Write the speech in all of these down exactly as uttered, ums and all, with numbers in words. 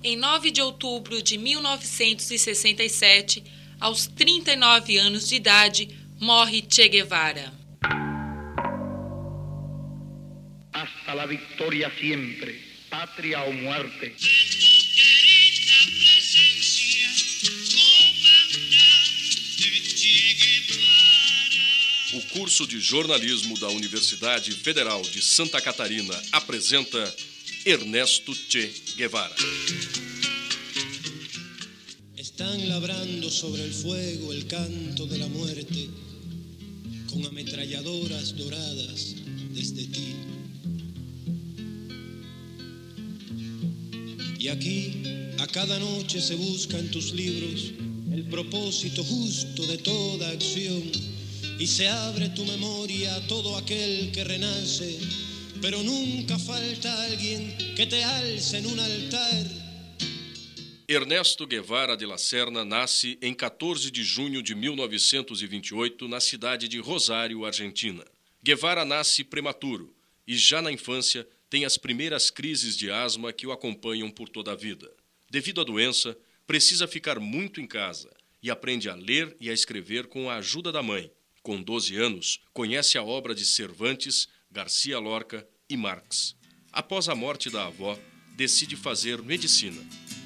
Em nove de outubro de mil novecentos e sessenta e sete, aos trinta e nove anos de idade, morre Che Guevara. Hasta la victoria siempre, patria o muerte. O curso de jornalismo da Universidade Federal de Santa Catarina apresenta Ernesto Che Guevara. Están labrando sobre el fuego el canto de la muerte con ametralladoras doradas desde ti. Y aquí, a cada noche se busca en tus libros el propósito justo de toda acción y se abre tu memoria a todo aquel que renace, pero nunca falta alguien que te alce en un altar. Ernesto Guevara de la Serna nasce em quatorze de junho de mil novecentos e vinte e oito na cidade de Rosário, Argentina. Guevara nasce prematuro e já na infância tem as primeiras crises de asma que o acompanham por toda a vida. Devido à doença, precisa ficar muito em casa e aprende a ler e a escrever com a ajuda da mãe. Com doze anos, conhece a obra de Cervantes, Garcia Lorca e Marx. Após a morte da avó, decide fazer medicina.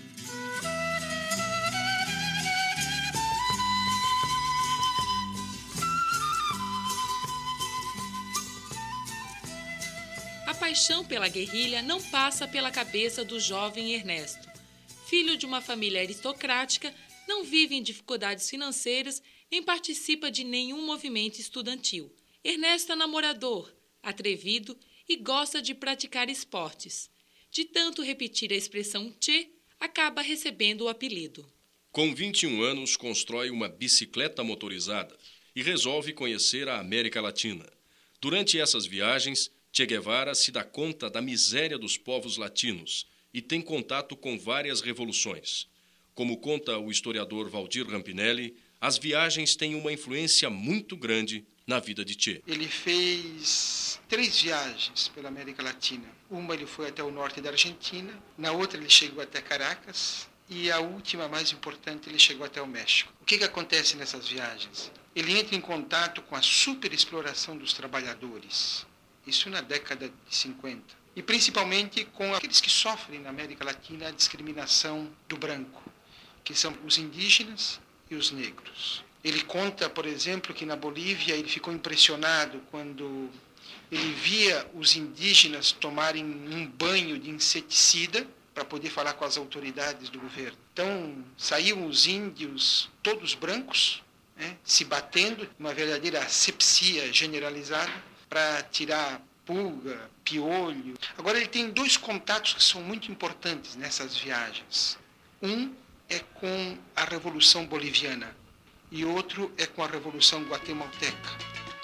A paixão pela guerrilha não passa pela cabeça do jovem Ernesto. Filho de uma família aristocrática, não vive em dificuldades financeiras nem participa de nenhum movimento estudantil. Ernesto é namorador, atrevido e gosta de praticar esportes. De tanto repetir a expressão Che, acaba recebendo o apelido. Com vinte e um anos, constrói uma bicicleta motorizada e resolve conhecer a América Latina. Durante essas viagens, Che Guevara se dá conta da miséria dos povos latinos e tem contato com várias revoluções. Como conta o historiador Valdir Rampinelli, as viagens têm uma influência muito grande na vida de Che. Ele fez três viagens pela América Latina. Uma ele foi até o norte da Argentina, na outra ele chegou até Caracas e a última, mais importante, ele chegou até o México. O que, que acontece nessas viagens? Ele entra em contato com a superexploração dos trabalhadores. Isso na década de cinquenta. E principalmente com aqueles que sofrem na América Latina a discriminação do branco, que são os indígenas e os negros. Ele conta, por exemplo, que na Bolívia ele ficou impressionado quando ele via os indígenas tomarem um banho de inseticida para poder falar com as autoridades do governo. Então, saíam os índios, todos brancos, né, se batendo, uma verdadeira asepsia generalizada, para tirar pulga, piolho. Agora, ele tem dois contatos que são muito importantes nessas viagens. Um é com a Revolução Boliviana e outro é com a Revolução Guatemalteca.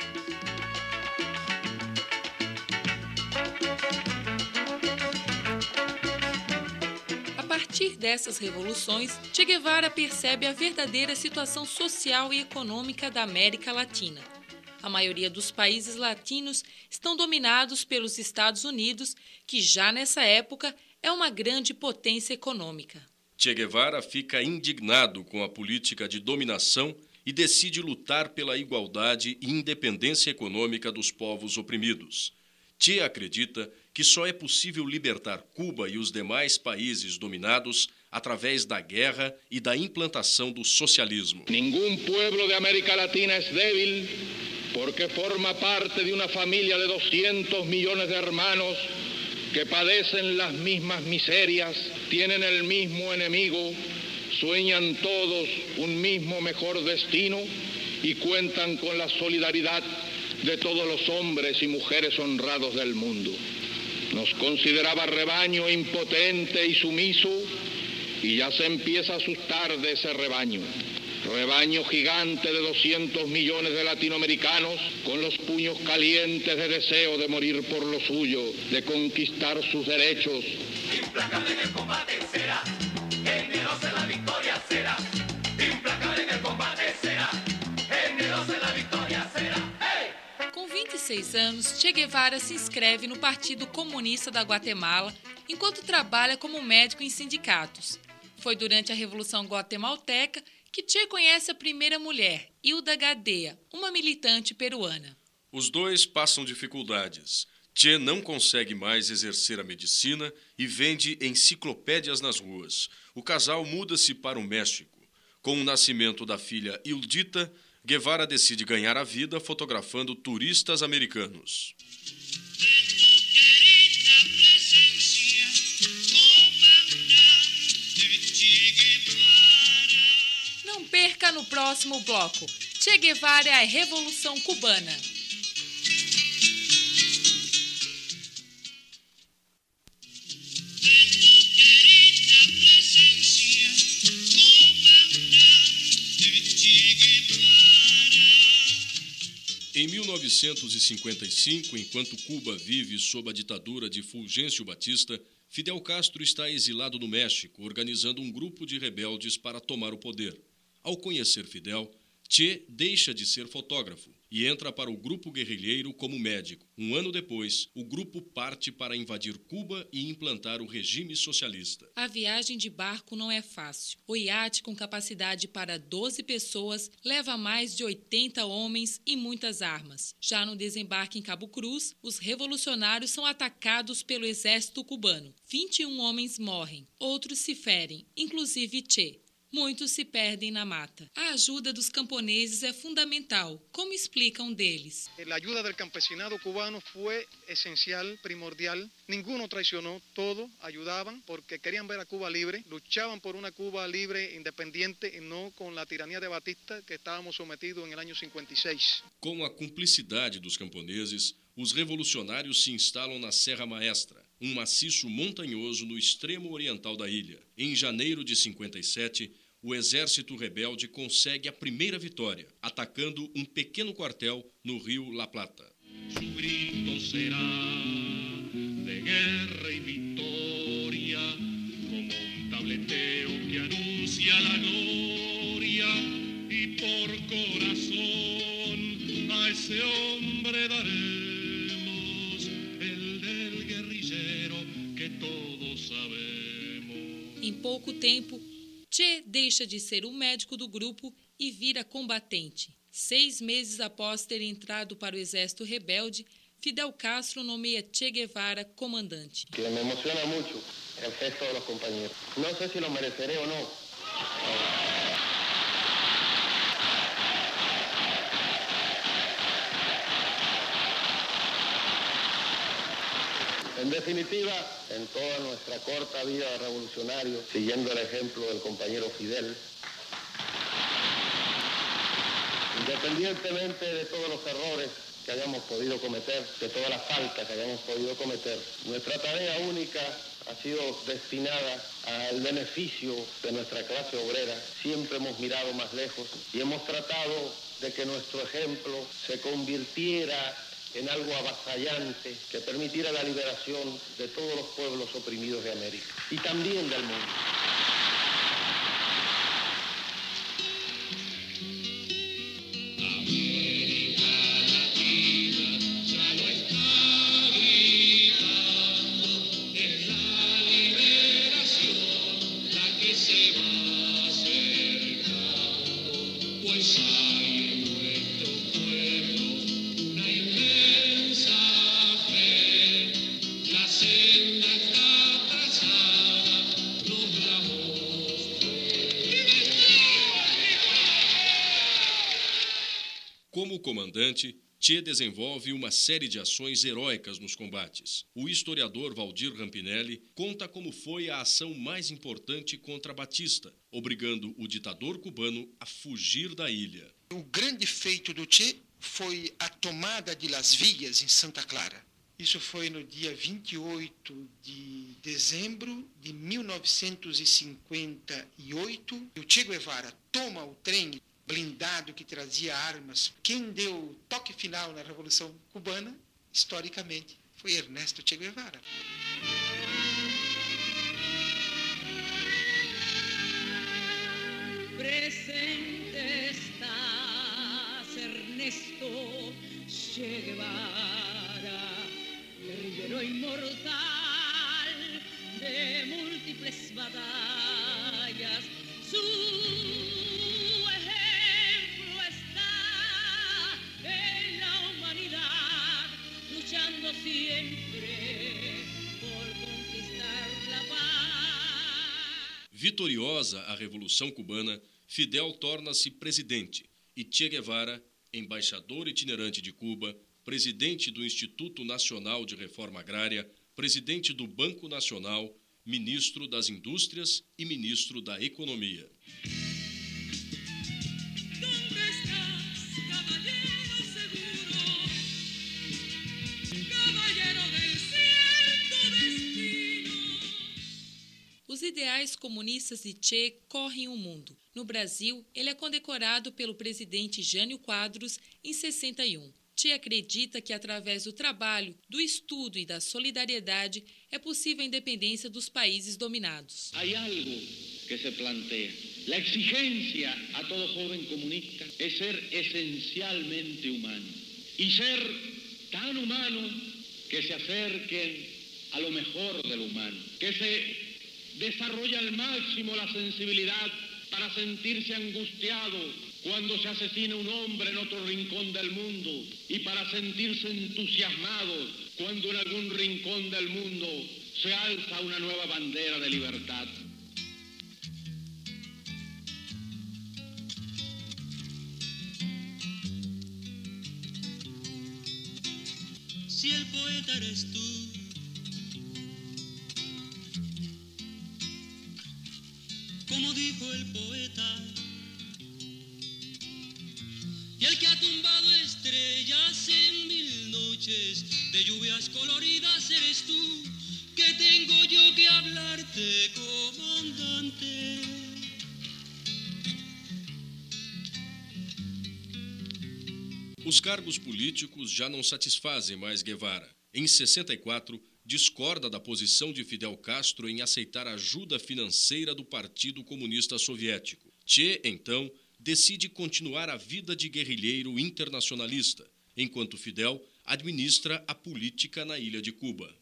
A partir dessas revoluções, Che Guevara percebe a verdadeira situação social e econômica da América Latina. A maioria dos países latinos estão dominados pelos Estados Unidos, que já nessa época é uma grande potência econômica. Che Guevara fica indignado com a política de dominação e decide lutar pela igualdade e independência econômica dos povos oprimidos. Che acredita que só é possível libertar Cuba e os demais países dominados através da guerra e da implantação do socialismo. Ningún pueblo de América Latina es débil porque forma parte de una familia de doscientos millones de hermanos que padecen las mismas miserias, tienen el mismo enemigo, sueñan todos un mismo mejor destino y cuentan con la solidaridad de todos los hombres y mujeres honrados del mundo. Nos consideraba rebaño impotente y sumiso y ya se empieza a asustar de ese rebaño. Rebaño gigante de doscientos millones de latinoamericanos con los puños calientes de deseo de morir por lo suyo, de conquistar sus derechos. Implacable en el combate será, generosa en la victoria será. Implacable en el combate será, generosa en la victoria será. Hey! Com vinte e seis anos, Che Guevara se inscreve no Partido Comunista da Guatemala enquanto trabalha como médico em sindicatos. Foi durante a Revolução Guatemalteca que Che conhece a primeira mulher, Hilda Gadea, uma militante peruana. Os dois passam dificuldades. Che não consegue mais exercer a medicina e vende enciclopédias nas ruas. O casal muda-se para o México. Com o nascimento da filha Hildita, Guevara decide ganhar a vida fotografando turistas americanos. Não perca no próximo bloco. Che Guevara e a Revolução Cubana. Em mil novecentos e cinquenta e cinco, enquanto Cuba vive sob a ditadura de Fulgêncio Batista, Fidel Castro está exilado no México, organizando um grupo de rebeldes para tomar o poder. Ao conhecer Fidel, Che deixa de ser fotógrafo e entra para o grupo guerrilheiro como médico. Um ano depois, o grupo parte para invadir Cuba e implantar o regime socialista. A viagem de barco não é fácil. O iate, com capacidade para doze pessoas, leva mais de oitenta homens e muitas armas. Já no desembarque em Cabo Cruz, os revolucionários são atacados pelo exército cubano. vinte e um homens morrem, outros se ferem, inclusive Che. Muitos se perdem na mata. A ajuda dos camponeses é fundamental, como explica um deles. A ajuda do campesinado cubano foi essencial, primordial. Ninguno traicionou, todos ajudavam porque queriam ver a Cuba livre, lutavam por uma Cuba livre, independiente e não com a tirania de Batista que estávamos sometidos no ano cinquenta e seis. Com a cumplicidade dos camponeses, os revolucionários se instalam na Serra Maestra, um maciço montanhoso no extremo oriental da ilha. Em janeiro de cinquenta e sete, o exército rebelde consegue a primeira vitória, atacando um pequeno quartel no rio La Plata. Su grito será de guerra y victoria, como un tableteo que anuncia la gloria, y por corazón a ese hombre daremos el del guerrillero que todos sabemos. Em pouco tempo, Che deixa de ser o médico do grupo e vira combatente. Seis meses após ter entrado para o exército rebelde, Fidel Castro nomeia Che Guevara comandante. Que me emociona muito o gesto dos companheiros. Não sei se lo mereceré ou não. En definitiva, en toda nuestra corta vida de revolucionario, siguiendo el ejemplo del compañero Fidel, independientemente de todos los errores que hayamos podido cometer, de todas las faltas que hayamos podido cometer, nuestra tarea única ha sido destinada al beneficio de nuestra clase obrera. Siempre hemos mirado más lejos y hemos tratado de que nuestro ejemplo se convirtiera en algo avasallante que permitiera la liberación de todos los pueblos oprimidos de América y también del mundo. Como comandante, Che desenvolve uma série de ações heróicas nos combates. O historiador Valdir Rampinelli conta como foi a ação mais importante contra Batista, obrigando o ditador cubano a fugir da ilha. O grande feito do Che foi a tomada de Las Villas, em Santa Clara. Isso foi no dia vinte e oito de dezembro de mil novecentos e cinquenta e oito. O Che Guevara toma o trem blindado que trazia armas. Quem deu o toque final na Revolução Cubana, historicamente, foi Ernesto Che Guevara. Presente estás, Ernesto Che Guevara, guerrillero inmortal, Vitoriosa a Revolução Cubana, Fidel torna-se presidente e Che Guevara, embaixador itinerante de Cuba, presidente do Instituto Nacional de Reforma Agrária, presidente do Banco Nacional, ministro das Indústrias e ministro da Economia. Os ideais comunistas de Che correm o mundo. No Brasil, ele é condecorado pelo presidente Jânio Quadros em sessenta e um. Che acredita que, através do trabalho, do estudo e da solidariedade, é possível a independência dos países dominados. Hay algo que se plantea. La exigencia a todo joven comunista es ser esencialmente humano. Y ser tan humano que se acerquen a lo mejor del humano. Que se desarrolla al máximo la sensibilidad para sentirse angustiado cuando se asesina un hombre en otro rincón del mundo y para sentirse entusiasmado cuando en algún rincón del mundo se alza una nueva bandera de libertad. Si el poeta eres tú, como dijo el poeta, y el que ha tumbado estrellas en mil noches de lluvias coloridas eres tú, que tengo yo que hablarte, comandante. Os cargos políticos já não satisfazem mais Guevara. Em sessenta e quatro, discorda da posição de Fidel Castro em aceitar ajuda financeira do Partido Comunista Soviético. Che, então, decide continuar a vida de guerrilheiro internacionalista, enquanto Fidel administra a política na ilha de Cuba.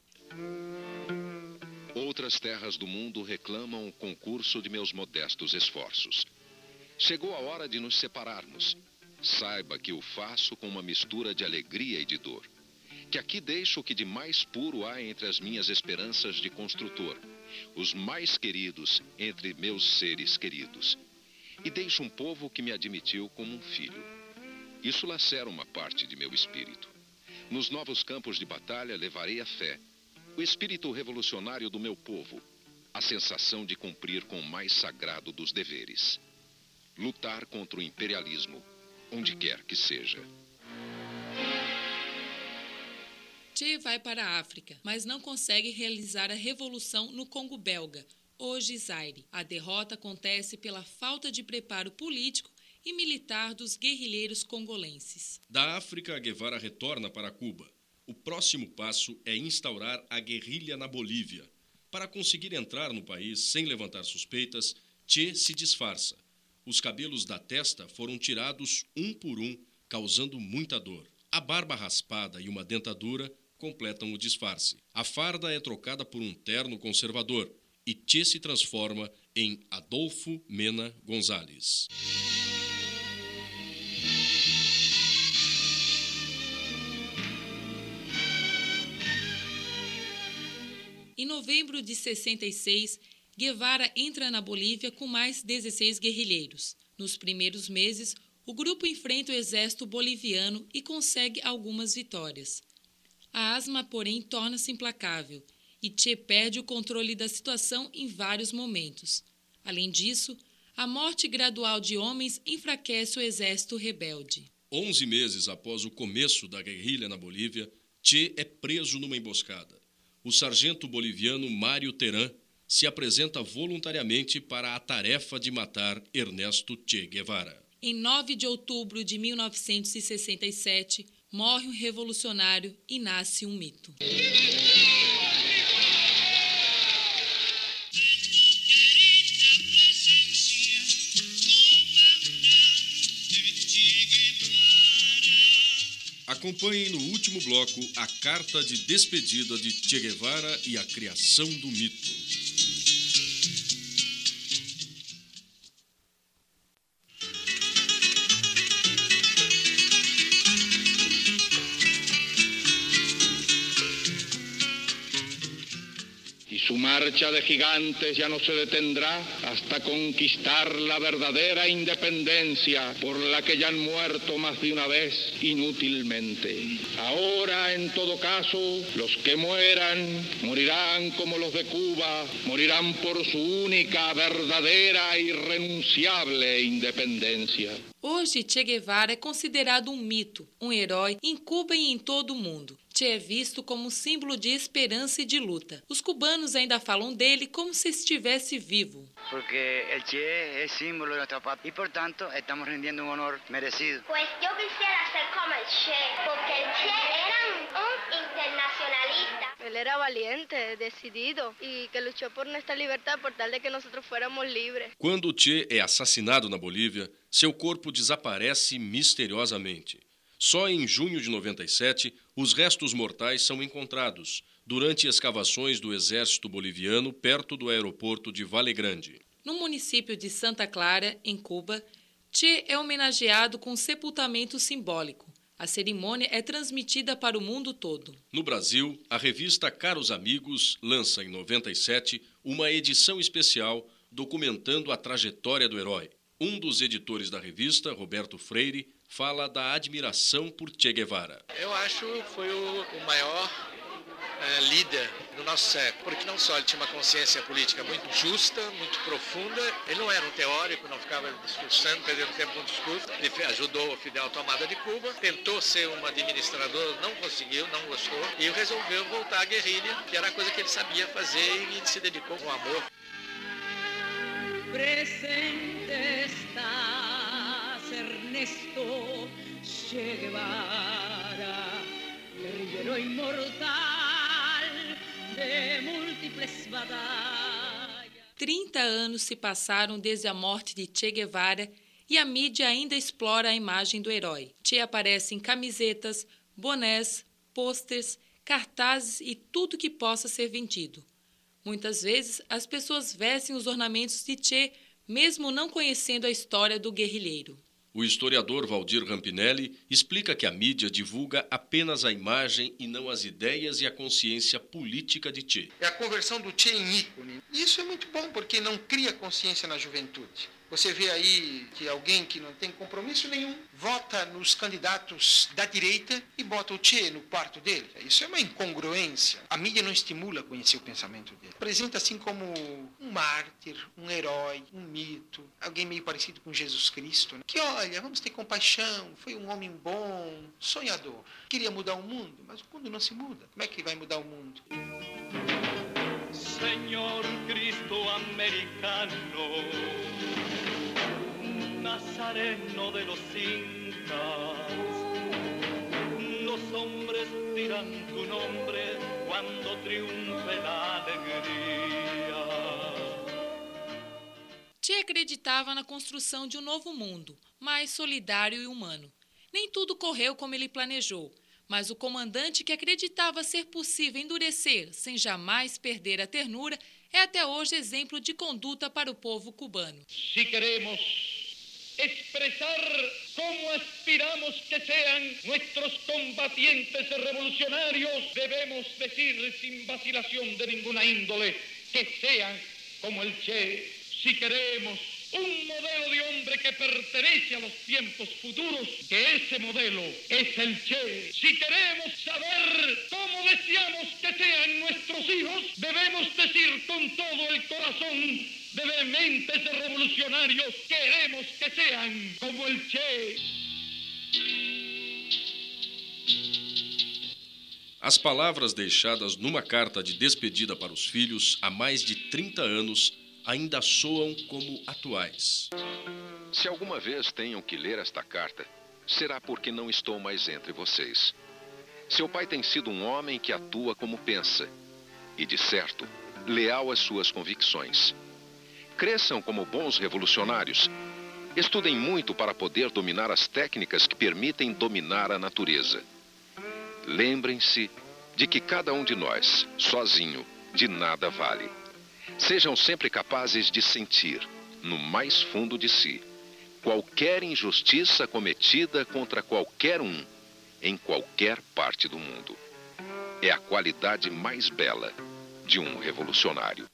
Outras terras do mundo reclamam o concurso de meus modestos esforços. Chegou a hora de nos separarmos. Saiba que o faço com uma mistura de alegria e de dor. Que aqui deixo o que de mais puro há entre as minhas esperanças de construtor, os mais queridos entre meus seres queridos. E deixo um povo que me admitiu como um filho. Isso lacera uma parte de meu espírito. Nos novos campos de batalha levarei a fé, o espírito revolucionário do meu povo, a sensação de cumprir com o mais sagrado dos deveres. Lutar contra o imperialismo, onde quer que seja. Che vai para a África, mas não consegue realizar a revolução no Congo belga, hoje Zaire. A derrota acontece pela falta de preparo político e militar dos guerrilheiros congolenses. Da África, Guevara retorna para Cuba. O próximo passo é instaurar a guerrilha na Bolívia. Para conseguir entrar no país sem levantar suspeitas, Che se disfarça. Os cabelos da testa foram tirados um por um, causando muita dor. A barba raspada e uma dentadura completam o disfarce. A farda é trocada por um terno conservador e Che se transforma em Adolfo Mena Gonzalez. Em novembro de sessenta e seis, Guevara entra na Bolívia com mais dezesseis guerrilheiros. Nos primeiros meses, o grupo enfrenta o exército boliviano e consegue algumas vitórias. A asma, porém, torna-se implacável e Che perde o controle da situação em vários momentos. Além disso, a morte gradual de homens enfraquece o exército rebelde. Onze meses após o começo da guerrilha na Bolívia, Che é preso numa emboscada. O sargento boliviano Mário Terán se apresenta voluntariamente para a tarefa de matar Ernesto Che Guevara. Em nove de outubro de mil novecentos e sessenta e sete, morre um revolucionário e nasce um mito. Acompanhem no último bloco a carta de despedida de Che Guevara e a criação do mito. Y su marcha de gigantes ya no se detendrá hasta conquistar la verdadera independencia por la que ya han muerto más de una vez inútilmente. Ahora, en todo caso, los que mueran morirán como los de Cuba, morirán por su única, verdadera e irrenunciable independencia. Hoje, Che Guevara é considerado um mito, um herói em Cuba e em todo o mundo. Che é visto como um símbolo de esperança e de luta. Os cubanos ainda falam dele como se estivesse vivo. Porque el Che es símbolo de nuestra patria y por tanto estamos rindiendo un honor merecido. Pues yo quisiera ser como el Che, porque el Che era un, un internacionalista. Él era valiente, decidido y que luchó por nuestra libertad por tal de que nosotros fuéramos libres. Quando Che é assassinado na Bolívia, seu corpo desaparece misteriosamente. Só em junho de noventa e sete, os restos mortais são encontrados durante escavações do exército boliviano perto do aeroporto de Vale Grande. No município de Santa Clara, em Cuba, Che é homenageado com um sepultamento simbólico. A cerimônia é transmitida para o mundo todo. No Brasil, a revista Caros Amigos lança em noventa e sete uma edição especial documentando a trajetória do herói. Um dos editores da revista, Roberto Freire, fala da admiração por Che Guevara. Eu acho que foi o, o maior é, líder do nosso século, porque não só ele tinha uma consciência política muito justa, muito profunda, ele não era um teórico, não ficava discursando, perdendo tempo no discurso, ele ajudou o Fidel à tomada de Cuba, tentou ser um administrador, não conseguiu, não gostou, e resolveu voltar à guerrilha, que era a coisa que ele sabia fazer e ele se dedicou com amor. Presente estás, Ernesto Che Guevara, guerrillero inmortal de múltiples batalhas. trinta anos se passaram desde a morte de Che Guevara e a mídia ainda explora a imagem do herói. Che aparece em camisetas, bonés, pôsteres, cartazes e tudo que possa ser vendido. Muitas vezes, as pessoas vestem os ornamentos de Che, mesmo não conhecendo a história do guerrilheiro. O historiador Valdir Rampinelli explica que a mídia divulga apenas a imagem e não as ideias e a consciência política de Che. É a conversão do Che em ícone. Isso é muito bom, porque não cria consciência na juventude. Você vê aí que alguém que não tem compromisso nenhum vota nos candidatos da direita e bota o Che no quarto dele. Isso é uma incongruência. A mídia não estimula a conhecer o pensamento dele. Apresenta assim como um mártir, um herói, um mito, alguém meio parecido com Jesus Cristo, né? Que olha, vamos ter compaixão, foi um homem bom, sonhador. Queria mudar o mundo, mas o mundo não se muda. Como é que vai mudar o mundo? Señor Cristo americano, Nazareno de los incas, los hombres dirán tu nombre cuando triunfe la alegría. Che acreditava na construção de um novo mundo, mais solidário e humano. Nem tudo correu como ele planejou, mas o comandante que acreditava ser possível endurecer sem jamais perder a ternura é até hoje exemplo de conduta para o povo cubano. Si queremos expresar cómo aspiramos que sean nuestros combatientes revolucionarios, debemos decir sin vacilación de ninguna índole que sean como el Che. Si queremos un modelo de hombre que pertenece a los tiempos futuros, que ese modelo es el Che. Si queremos saber cómo deseamos que sean nuestros hijos, debemos decir con todo el corazón de vehementes revolucionarios, queremos que sean como el Che. As palavras deixadas numa carta de despedida para os filhos há mais de trinta anos ainda soam como atuais. Se alguma vez tenham que ler esta carta, será porque não estou mais entre vocês. Seu pai tem sido um homem que atua como pensa e, de certo, leal às suas convicções. Cresçam como bons revolucionários. Estudem muito para poder dominar as técnicas que permitem dominar a natureza. Lembrem-se de que cada um de nós, sozinho, de nada vale. Sejam sempre capazes de sentir, no mais fundo de si, qualquer injustiça cometida contra qualquer um, em qualquer parte do mundo. É a qualidade mais bela, de um revolucionário.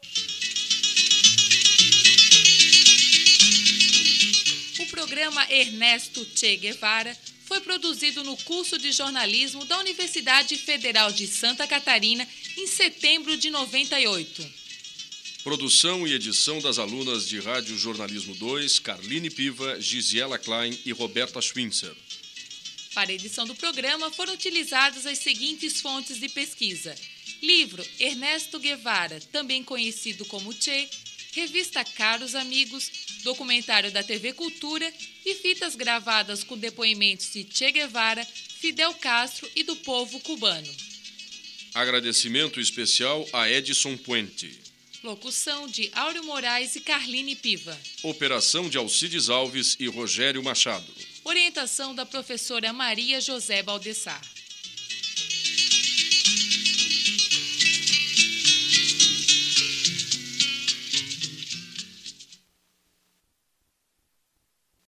O programa Ernesto Che Guevara foi produzido no curso de jornalismo da Universidade Federal de Santa Catarina em setembro de noventa e oito. Produção e edição das alunas de Rádio Jornalismo dois, Carline Piva, Gisela Klein e Roberta Schwinzer. Para a edição do programa foram utilizadas as seguintes fontes de pesquisa: livro Ernesto Guevara, também conhecido como Che, revista Caros Amigos, documentário da T V Cultura e fitas gravadas com depoimentos de Che Guevara, Fidel Castro e do povo cubano. Agradecimento especial a Edson Puente. Locução de Áureo Moraes e Carline Piva. Operação de Alcides Alves e Rogério Machado. Orientação da professora Maria José Baldessar.